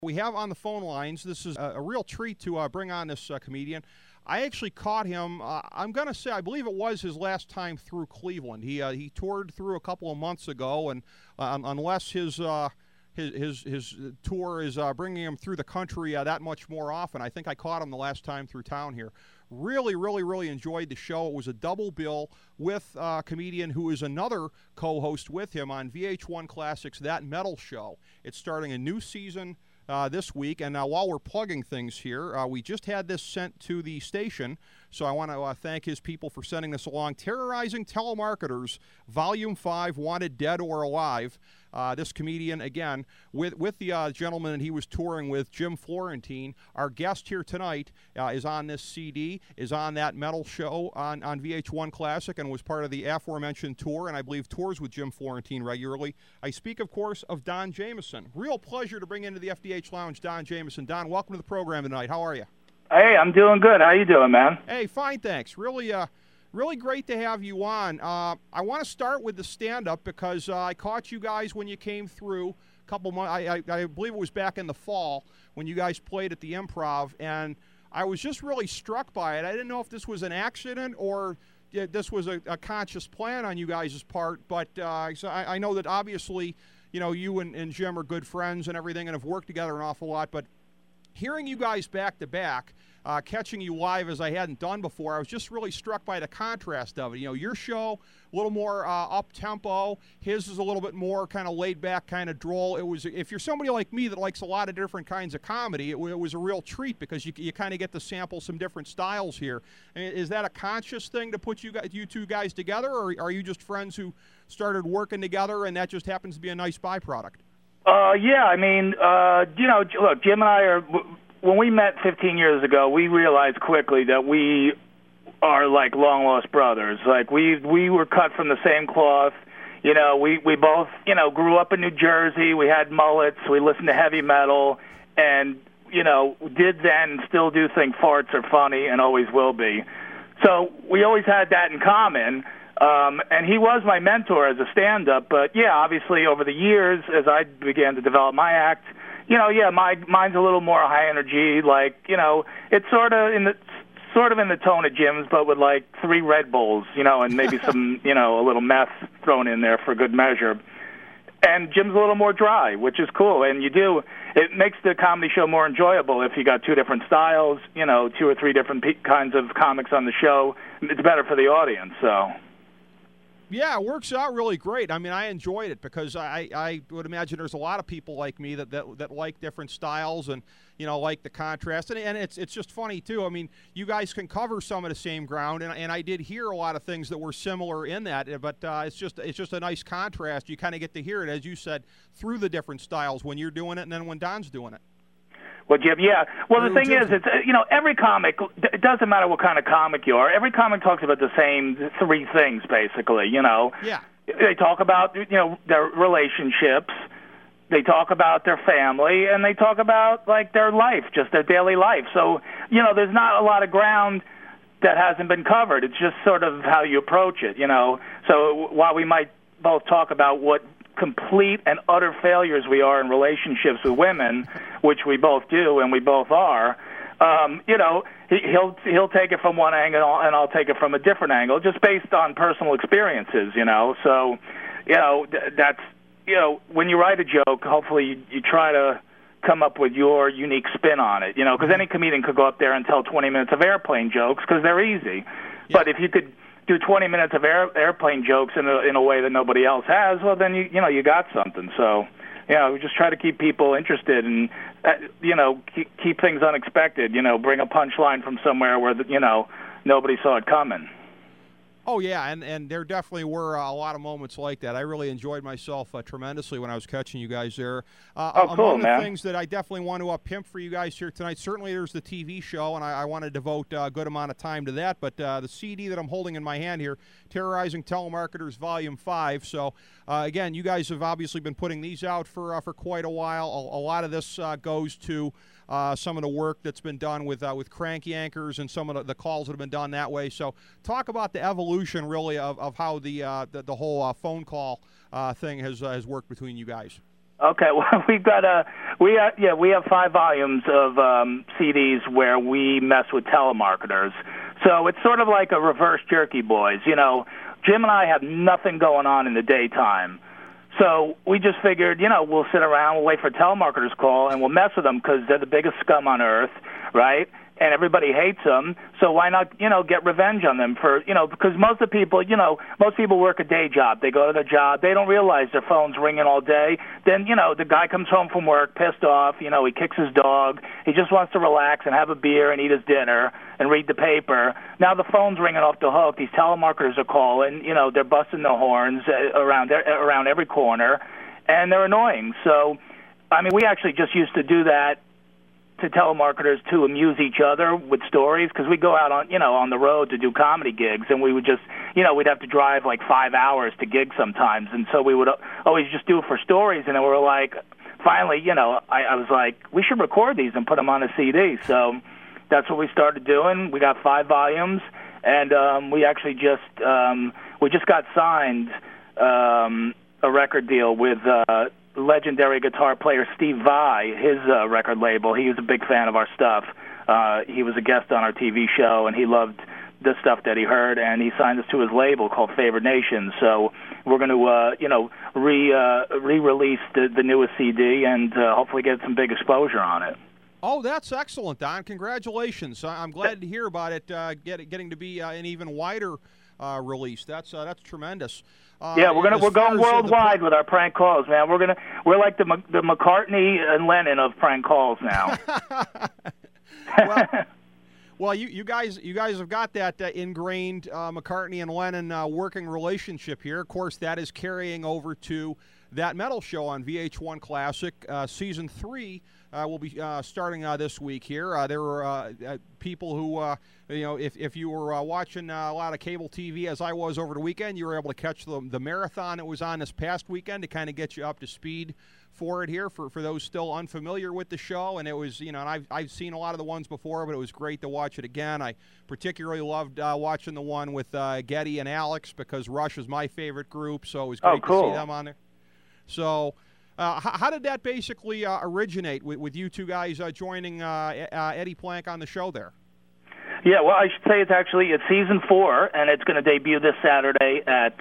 We have on the phone lines, this is a real treat to bring on this comedian. I actually caught him, I'm going to say, I believe it was his last time through Cleveland. He toured through a couple of months ago, and unless his tour is bringing him through the country that much more often, I think I caught him the last time through town here. Really enjoyed the show. It was a double bill with a comedian who is another co-host with him on VH1 Classics, That Metal Show. It's starting a new season this week, and while we're plugging things here, we just had this sent to the station, so I want to thank his people for sending this along. Terrorizing Telemarketers, Volume 5, Wanted Dead or Alive. This comedian, again, with the gentleman that he was touring with, Jim Florentine. Our guest here tonight is on this CD, is on That Metal Show on VH1 Classic, and was part of the aforementioned tour, and I believe tours with Jim Florentine regularly. I speak, of course, of Don Jamieson. Real pleasure to bring into the FDH Lounge Don Jamieson. Don, welcome to the program tonight. How are you? Hey, I'm doing good. How you doing, man? Hey, fine, thanks. Really great to have you on. I want to start with the stand-up because I caught you guys when you came through a couple months. I believe it was back in the fall when you guys played at the Improv, and I was just really struck by it. I didn't know if this was an accident or this was a conscious plan on you guys' part, but so I know that obviously, you and Jim are good friends and everything and have worked together an awful lot, but hearing you guys back-to-back, catching you live as I hadn't done before, I was just really struck by the contrast of it. Your show, a little more up-tempo. His is a little bit more kind of laid-back, kind of droll. It was, if you're somebody like me that likes a lot of different kinds of comedy, it was a real treat because you kind of get to sample some different styles here. Is that a conscious thing to put you two guys together, or are you just friends who started working together and that just happens to be a nice byproduct? Yeah, I mean, look, Jim and I when we met 15 years ago, we realized quickly that we are like long-lost brothers. Like, we were cut from the same cloth. We both, grew up in New Jersey. We had mullets. We listened to heavy metal and, did then and still do think farts are funny and always will be. So we always had that in common. And he was my mentor as a stand-up, but yeah, obviously over the years, as I began to develop my act, mine's a little more high energy, like, it's sort of in the tone of Jim's, but with like 3 Red Bulls, and maybe some, a little meth thrown in there for good measure. And Jim's a little more dry, which is cool, and it makes the comedy show more enjoyable if you got 2 different styles, 2 or 3 different kinds of comics on the show. It's better for the audience, so. Yeah, it works out really great. I mean, I enjoyed it because I would imagine there's a lot of people like me that like different styles and, like the contrast. And it's just funny, too. I mean, you guys can cover some of the same ground, and I did hear a lot of things that were similar in that, but it's just a nice contrast. You kind of get to hear it, as you said, through the different styles when you're doing it and then when Don's doing it. Well, Jim, yeah. Well, the thing is, it's every comic. It doesn't matter what kind of comic you are. Every comic talks about the same 3 things, basically. Yeah. They talk about their relationships. They talk about their family, and they talk about like their life, just their daily life. So there's not a lot of ground that hasn't been covered. It's just sort of how you approach it. So while we might both talk about what complete and utter failures we are in relationships with women, which we both do and we both are, he'll take it from one angle and I'll take it from a different angle, just based on personal experiences, So, that's, when you write a joke, hopefully you try to come up with your unique spin on it, because any comedian could go up there and tell 20 minutes of airplane jokes because they're easy. Yeah. But if you could do 20 minutes of airplane jokes in a way that nobody else has, well, then you got something. So, we just try to keep people interested and keep things unexpected. Bring a punchline from somewhere where nobody saw it coming. Oh, yeah, and there definitely were a lot of moments like that. I really enjoyed myself tremendously when I was catching you guys there. Cool, among man. the things that I definitely want to pimp for you guys here tonight, certainly there's the TV show, and I want to devote a good amount of time to that, but the CD that I'm holding in my hand here, Terrorizing Telemarketers Volume 5. So, again, you guys have obviously been putting these out for quite a while. A lot of this goes to some of the work that's been done with Crank Yankers and some of the calls that have been done that way. So talk about the evolution, really, of how the whole phone call thing has worked between you guys. Okay, well, we have 5 volumes of CDs where we mess with telemarketers. So it's sort of like a reverse Jerky Boys. You know, Jim and I have nothing going on in the daytime. So we just figured, you know, we'll sit around, we'll wait for a telemarketer's call, and we'll mess with them because they're the biggest scum on earth, right? And everybody hates them, so why not, you know, get revenge on them for, you know, because most people work a day job. They go to their job. They don't realize their phone's ringing all day. Then, you know, the guy comes home from work pissed off. You know, he kicks his dog. He just wants to relax and have a beer and eat his dinner and read the paper. Now the phone's ringing off the hook. These telemarketers are calling. You know, they're busting their horns around every corner, and they're annoying. So, I mean, we actually just used to do that to telemarketers to amuse each other with stories, because we go out on the road to do comedy gigs, and we would just, you know, we'd have to drive like 5 hours to gig sometimes, and so we would always just do it for stories. And then we were like, finally, you know, I was like, we should record these and put them on a CD. So that's what we started doing. We got 5 volumes, and we actually just got signed a record deal with legendary guitar player Steve Vai, his record label. He was a big fan of our stuff. He was a guest on our TV show, and he loved the stuff that he heard, and he signed us to his label called Favored Nation. So we're going to, re-release the newest CD and hopefully get some big exposure on it. Oh, that's excellent, Don. Congratulations. I'm glad to hear about it getting to be an even wider release. That's tremendous. Yeah, we're going worldwide with our prank calls, man. We're like the McCartney and Lennon of prank calls now. Well, you guys have got that ingrained McCartney and Lennon working relationship here. Of course, that is carrying over to That Metal Show on VH1 Classic. Season 3 will be starting this week here. There were people who, if you were watching a lot of cable TV, as I was over the weekend, you were able to catch the marathon that was on this past weekend to kind of get you up to speed for it here, for those still unfamiliar with the show. And it was, and I've seen a lot of the ones before, but it was great to watch it again. I particularly loved watching the one with Geddy and Alex, because Rush is my favorite group, so it was great to see them on there. So how did that basically originate with you two guys joining Eddie Plank on the show there? Yeah, well, I should say it's season 4, and it's going to debut this Saturday at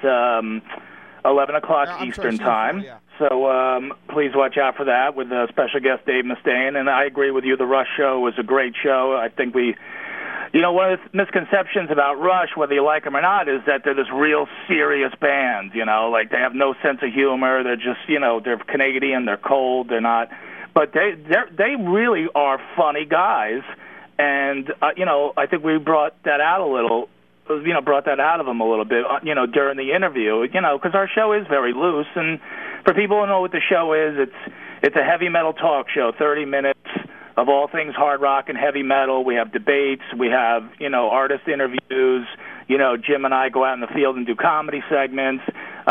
11 o'clock Eastern Time. 4, yeah. So please watch out for that with special guest Dave Mustaine. And I agree with you, the Rush show was a great show. I think one of the misconceptions about Rush, whether you like them or not, is that they're this real serious band, like they have no sense of humor. They're just, they're Canadian, they're cold, they're not. But they really are funny guys. And, I think we brought that out a little, brought that out of them a little bit, during the interview, because our show is very loose. And for people who know what the show is, it's a heavy metal talk show, 30 minutes of all things hard rock and heavy metal. We have debates, we have, artist interviews, Jim and I go out in the field and do comedy segments.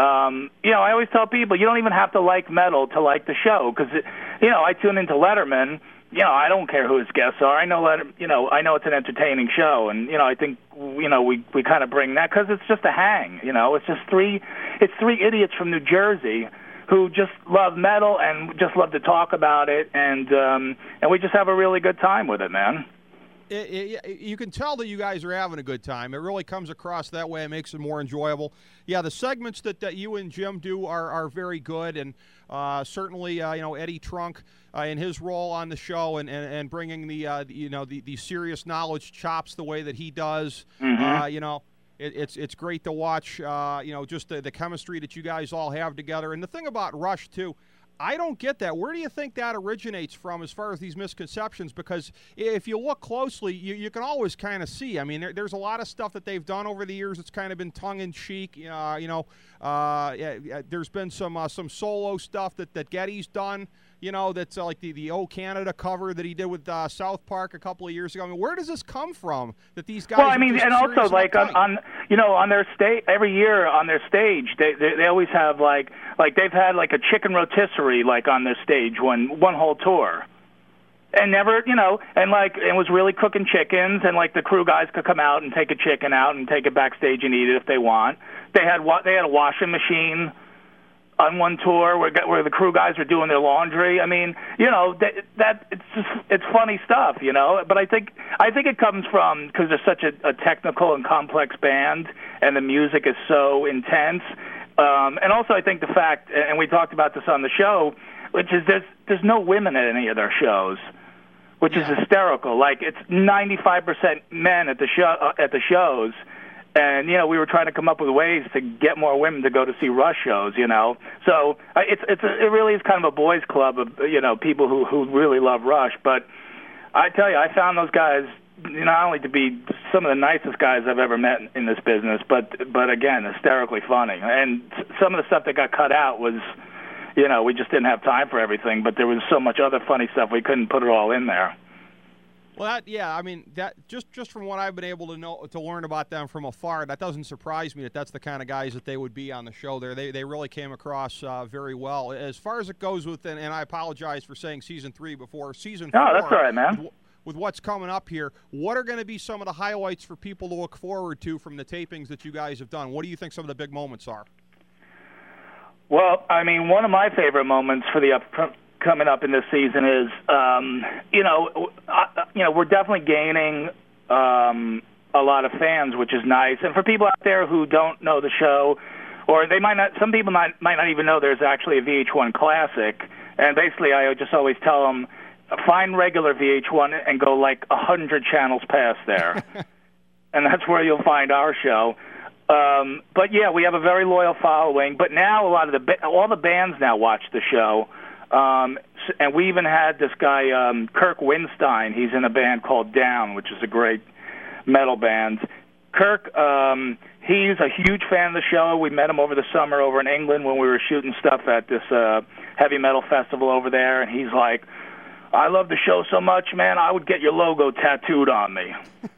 I always tell people, you don't even have to like metal to like the show, because, I tune into Letterman. I don't care who his guests are. I know it's an entertaining show, and I think we kind of bring that because it's just a hang. It's just three idiots from New Jersey who just love metal and just love to talk about it, and we just have a really good time with it, man. You can tell that you guys are having a good time. It really comes across that way. It makes it more enjoyable. Yeah, the segments that you and Jim do are very good, and certainly Eddie Trunk in his role on the show and bringing the serious knowledge chops the way that he does. Mm-hmm. It's great to watch. Just the chemistry that you guys all have together. And the thing about Rush too, I don't get that. Where do you think that originates from as far as these misconceptions? Because if you look closely, you can always kind of see. I mean, there's a lot of stuff that they've done over the years that's kind of been tongue-in-cheek. There's been some solo stuff that Geddy's done, that's like the O Canada cover that he did with South Park a couple of years ago. I mean, where does this come from that these guys Well, I mean, and also, like, on their stage, every year on their stage, they always have, like they've had, like, a chicken rotisserie, like, on their stage one whole tour. And never, and was really cooking chickens, and, like, the crew guys could come out and take a chicken out and take it backstage and eat it if they want. They had a washing machine on one tour where the crew guys are doing their laundry. I mean, you know, that it's funny stuff, you know. But I think it comes from because they're such a technical and complex band, and the music is so intense. And also, I think the fact, and we talked about this on the show, which is there's no women at any of their shows, which is hysterical. Like it's 95% men at the shows. And, you know, we were trying to come up with ways to get more women to go to see Rush shows, you know. So it really is kind of a boys' club of, you know, people who really love Rush. But I tell you, I found those guys not only to be some of the nicest guys I've ever met in this business, but again, hysterically funny. And some of the stuff that got cut out was, you know, we just didn't have time for everything. But there was so much other funny stuff, we couldn't put it all in there. Well, I mean, that just from what I've been able to learn about them from afar, that doesn't surprise me that that's the kind of guys that they would be on the show there. They really came across very well. As far as it goes with, and I apologize for saying season 3 before season 4. No, that's all right, man. With what's coming up here, what are going to be some of the highlights for people to look forward to from the tapings that you guys have done? What do you think some of the big moments are? Well, I mean, one of my favorite moments for the coming up in this season is, you know, we're definitely gaining a lot of fans, which is nice. And for people out there who don't know the show, or they might not, some people might not even know there's actually a VH1 Classic. And basically, I just always tell them, find regular VH1 and go like 100 channels past there, and that's where you'll find our show. But yeah, we have a very loyal following. But now all the bands now watch the show. And we even had this guy, Kirk Winstein. He's in a band called Down, which is a great metal band. Kirk, he's a huge fan of the show. We met him over the summer over in England when we were shooting stuff at this heavy metal festival over there. And he's like, I love the show so much, man, I would get your logo tattooed on me.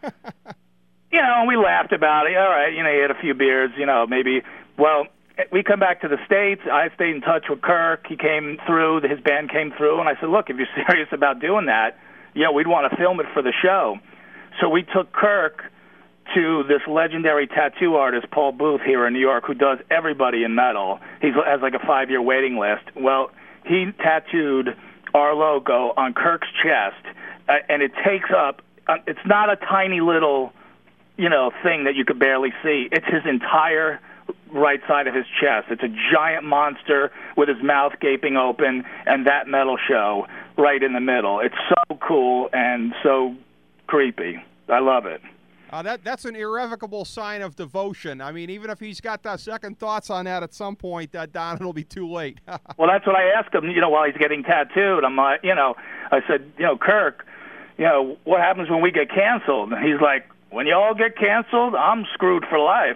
You know, and we laughed about it. All right, you know, he had a few beers, you know, maybe. Well, we come back to the States. I stayed in touch with Kirk. He came through. His band came through. And I said, look, if you're serious about doing that, you know, we'd want to film it for the show. So we took Kirk to this legendary tattoo artist, Paul Booth, here in New York, who does everybody in metal. He has like a 5-year waiting list. Well, he tattooed our logo on Kirk's chest, and it takes up, it's not a tiny little, you know, thing that you could barely see. It's his entire right side of his chest. It's a giant monster with his mouth gaping open, and that metal show right in the middle. It's so cool and so creepy. I love it. That's an irrevocable sign of devotion. I mean, even if he's got second thoughts on that at some point, Don, it'll be too late. Well, that's what I asked him, you know, while he's getting tattooed. I'm like, you know, I said, you know, Kirk, you know, what happens when we get canceled? And he's like, when you all get canceled, I'm screwed for life.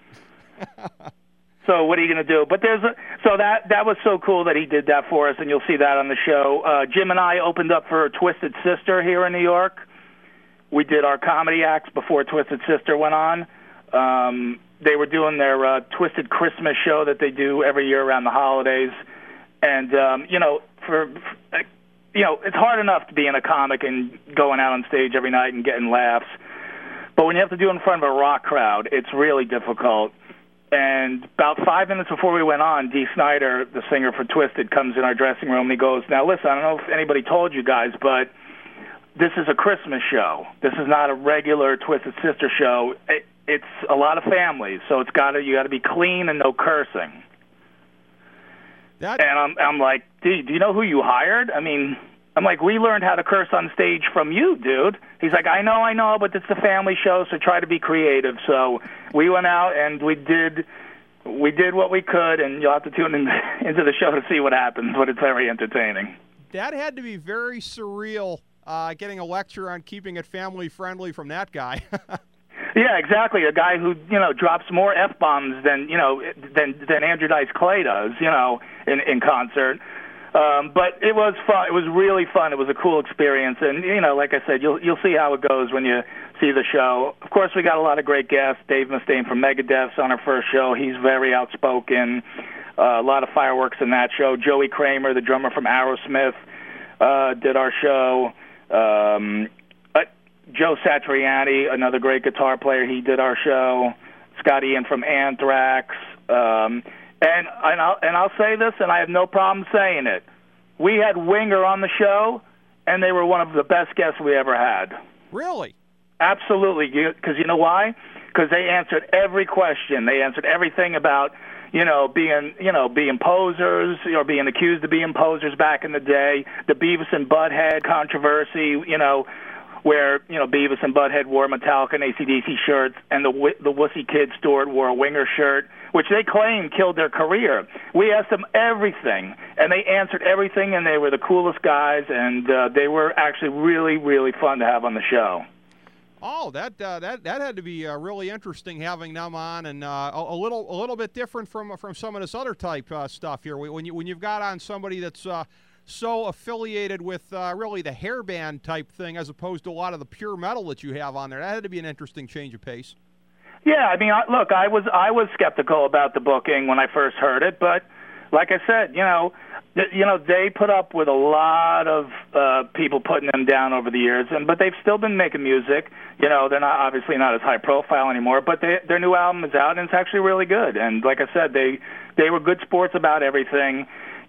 So what are you going to do? But so that was so cool that he did that for us, and you'll see that on the show. Jim and I opened up for Twisted Sister here in New York. We did our comedy acts before Twisted Sister went on. They were doing their Twisted Christmas show that they do every year around the holidays. And, you know, you know, it's hard enough to be in a comic and going out on stage every night and getting laughs. But when you have to do it in front of a rock crowd, it's really difficult. And about 5 minutes before we went on, Dee Snider, the singer for Twisted, comes in our dressing room and he goes, now listen, I don't know if anybody told you guys, but this is a Christmas show. This is not a regular Twisted Sister show. It's a lot of families, so you got to be clean and no cursing. And I'm like, dude, do you know who you hired? I mean, I'm like, we learned how to curse on stage from you, dude. He's like, I know, but it's a family show, so try to be creative. So we went out and we did what we could, and you'll have to tune into the show to see what happens, but it's very entertaining. That had to be very surreal, getting a lecture on keeping it family-friendly from that guy. Yeah, exactly. A guy who, you know, drops more F-bombs than Andrew Dice Clay does, you know, in concert. But it was fun. It was really fun. It was a cool experience, and you know, like I said, you'll see how it goes when you see the show. Of course, we got a lot of great guests. Dave Mustaine from Megadeth's on our first show. He's very outspoken. A lot of fireworks in that show. Joey Kramer, the drummer from Aerosmith, did our show. Joe Satriani, another great guitar player, he did our show. Scott Ian from Anthrax. And I'll say this, and I have no problem saying it. We had Winger on the show, and they were one of the best guests we ever had. Really? Absolutely. Because you know why? Because they answered every question. They answered everything about being posers or being accused of being posers back in the day. The Beavis and Butthead controversy. Where Beavis and Butthead wore Metallica and AC/DC shirts, and the Wussy Kid Stewart wore a Winger shirt, which they claim killed their career. We asked them everything, and they answered everything, and they were the coolest guys, and they were actually really, really fun to have on the show. Oh, that had to be really interesting having them on, and a little bit different from some of this other type stuff here. When you've got on somebody that's so affiliated with really the hairband type thing as opposed to a lot of the pure metal that you have on there. That had to be an interesting change of pace. Yeah, I mean, look, I was skeptical about the booking when I first heard it, but like I said, they put up with a lot of people putting them down over the years, but they've still been making music. They're obviously not as high profile anymore, but their new album is out and it's actually really good. And like I said, they were good sports about everything.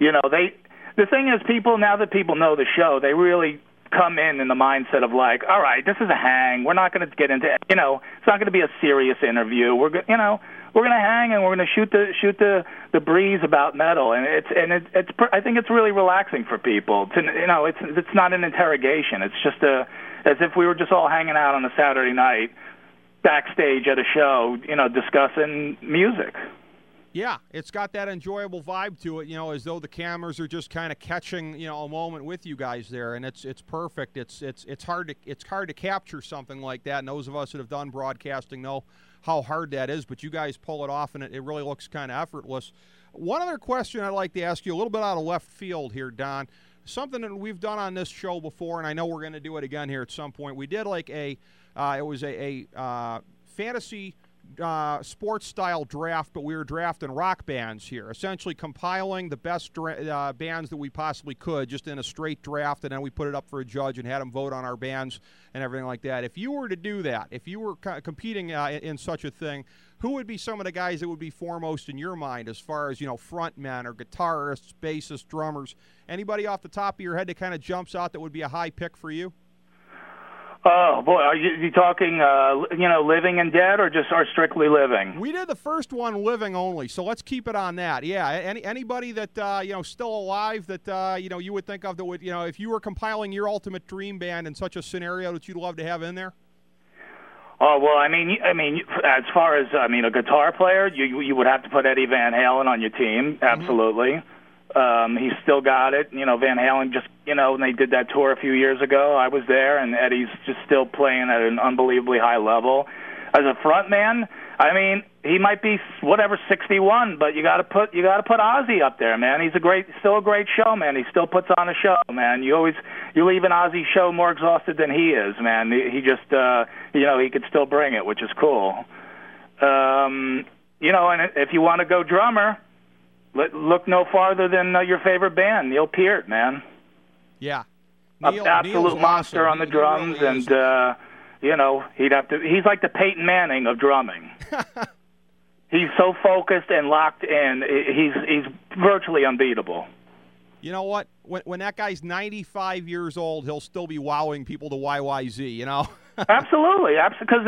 The thing is, now that people know the show, they really come in the mindset of like, all right, this is a hang. We're not going to get into, it's not going to be a serious interview. We're going to hang and we're going to shoot the breeze about metal, and it's I think it's really relaxing for people. It's not an interrogation. It's just as if we were just all hanging out on a Saturday night backstage at a show, discussing music. Yeah, it's got that enjoyable vibe to it, as though the cameras are just kind of catching, a moment with you guys there, and it's perfect. It's hard to capture something like that, and those of us that have done broadcasting know how hard that is, but you guys pull it off, and it really looks kind of effortless. One other question I'd like to ask you, a little bit out of left field here, Don. Something that we've done on this show before, and I know we're going to do it again here at some point. We did like it was a fantasy sports style draft, but we were drafting rock bands here, essentially compiling the best bands that we possibly could just in a straight draft, and then we put it up for a judge and had them vote on our bands and everything like that. If you were to do that, if you were competing in such a thing, who would be some of the guys that would be foremost in your mind as far as front men or guitarists, bassists, drummers? Anybody off the top of your head that kind of jumps out that would be a high pick for you? Oh boy, are you talking living and dead, or strictly living? We did the first one living only, so let's keep it on that. Yeah, anybody that still alive that you would think of that would if you were compiling your ultimate dream band in such a scenario that you'd love to have in there. Oh well, I mean, as far as a guitar player, you would have to put Eddie Van Halen on your team, absolutely. Mm-hmm. He's still got it. Van Halen just, when they did that tour a few years ago, I was there, and Eddie's just still playing at an unbelievably high level. As a front man, he might be 61, but you got to put Ozzy up there, man. He's still a great showman. He still puts on a show, man. You leave an Ozzy show more exhausted than he is, man. He just he could still bring it, which is cool. And if you want to go drummer, look no farther than your favorite band, Neil Peart, man. Yeah. Absolute monster on the drums, really and he's like the Peyton Manning of drumming. He's so focused and locked in. He's virtually unbeatable. You know what? When that guy's 95 years old, he'll still be wowing people to YYZ, Absolutely, because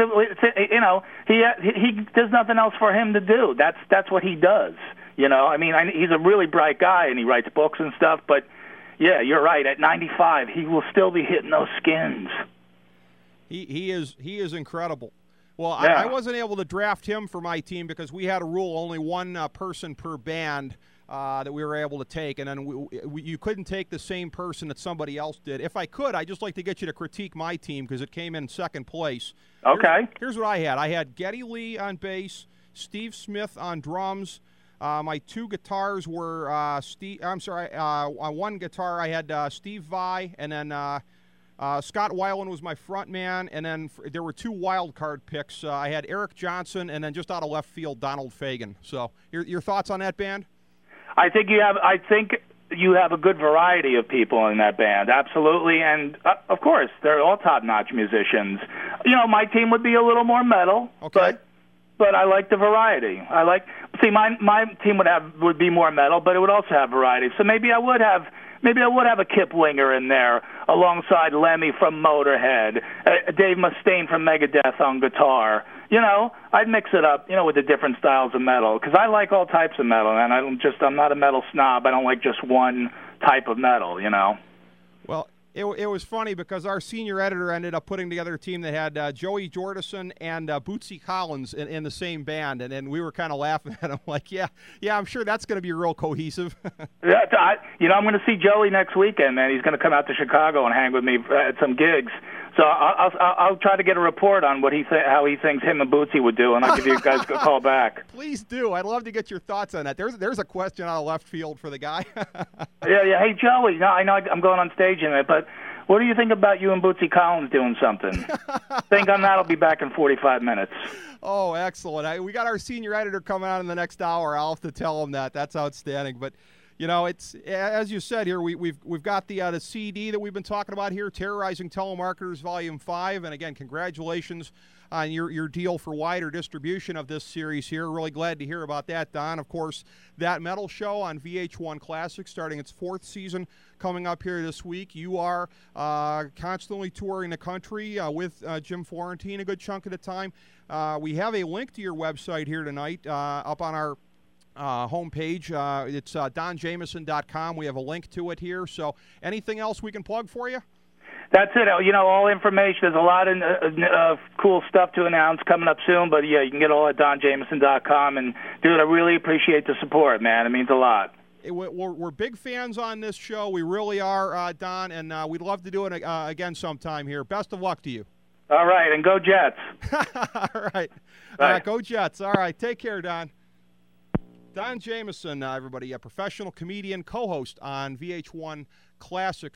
he there's nothing else for him to do. That's what he does. He's a really bright guy, and he writes books and stuff, but, yeah, you're right. At 95, he will still be hitting those skins. He is incredible. Well, yeah. I wasn't able to draft him for my team because we had a rule, only one person per band that we were able to take, and then you couldn't take the same person that somebody else did. If I could, I'd just like to get you to critique my team because it came in second place. Okay. Here's what I had. I had Geddy Lee on bass, Steve Smith on drums. My two guitars were on one guitar I had Steve Vai, and then Scott Weiland was my front man, and then there were two wild card picks. I had Eric Johnson, and then just out of left field, Donald Fagen. So your thoughts on that band? I think you have a good variety of people in that band, absolutely, and of course they're all top-notch musicians. My team would be a little more metal, okay. But but I like the variety. My team would be more metal, but it would also have variety. So maybe I would have a Kiplinger in there alongside Lemmy from Motorhead, Dave Mustaine from Megadeth on guitar. I'd mix it up, with the different styles of metal, because I like all types of metal, and I'm not a metal snob. I don't like just one type of metal. Well, it was funny because our senior editor ended up putting together a team that had Joey Jordison and Bootsy Collins in the same band, and we were kind of laughing at him like, yeah, I'm sure that's going to be real cohesive. Yeah, I'm going to see Joey next weekend, man. He's going to come out to Chicago and hang with me at some gigs. So I'll try to get a report on how he thinks him and Bootsy would do, and I'll give you guys a call back. Please do. I'd love to get your thoughts on that. There's a question out of left field for the guy. Yeah. Hey, Joey, I know I'm going on stage in it, but what do you think about you and Bootsy Collins doing something? Think on that. I'll be back in 45 minutes. Oh, excellent. We got our senior editor coming on in the next hour. I'll have to tell him that. That's outstanding. But it's as you said here. We've got the CD that we've been talking about here, Terrorizing Telemarketers Volume 5, and again, congratulations on your deal for wider distribution of this series here. Really glad to hear about that, Don. Of course, That Metal Show on VH1 Classic, starting its 4th season, coming up here this week. You are constantly touring the country with Jim Florentine a good chunk of the time. We have a link to your website here tonight up on our homepage. It's donjameson.com. We have a link to it here. So anything else we can plug for you? That's it. All information. There's a lot of cool stuff to announce coming up soon. But, yeah, you can get all at donjameson.com. And, dude, I really appreciate the support, man. It means a lot. We're big fans on this show. We really are, Don, and we'd love to do it again sometime here. Best of luck to you. All right, and go Jets. All right. Go Jets. All right, take care, Don. Don Jameson, everybody, a professional comedian, co-host on VH1 Classic.